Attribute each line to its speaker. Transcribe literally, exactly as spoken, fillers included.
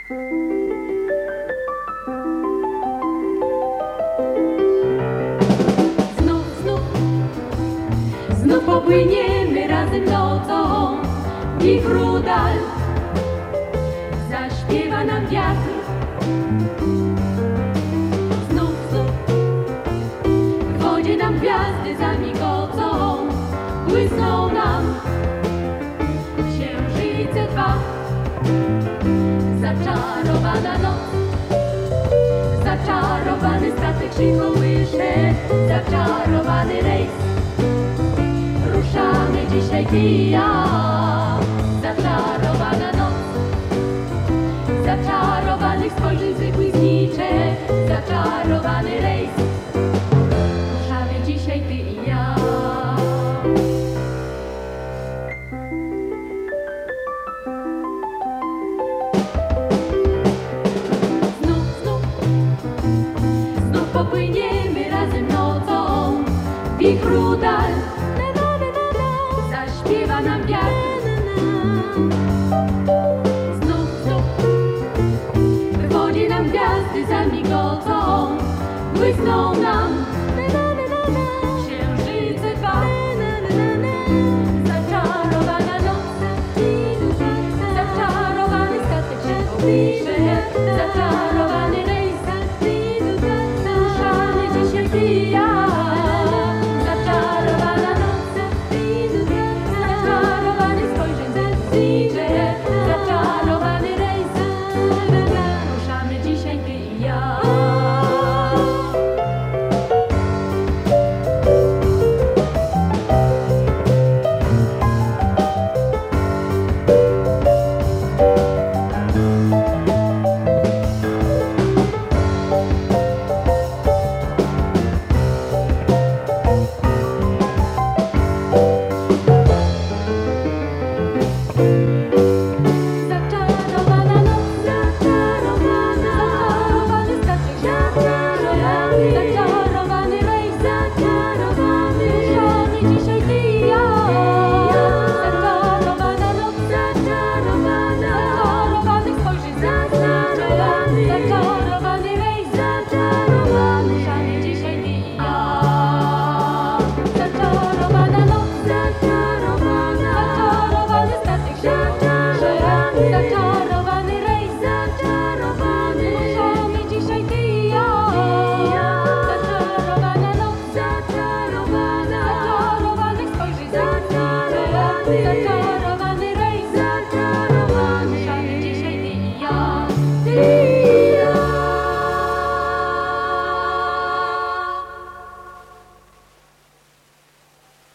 Speaker 1: Znów, znów, znów popłyniemy razem nocą w wichru dal. Zaśpiewa nam wiatr. Znów, znów, w wodzie nam gwiazdy zamigocą. Błysną nam księżyce dwa. Zaczarowana noc, zaczarowany statek się kołysze, zaczarowany rejs. Ruszamy dzisiaj ty i ja. Zaczarowana noc, zaczarowanych spojrzeń zwykłych znicze, zaczarowany rejs. Ruszamy dzisiaj ty i ja. Popłyniemy razem nocą w wichru dal. Zaśpiewa nam wiatr. Znów, znów, w wodzie nam gwiazdy zamigocą. Błysną nam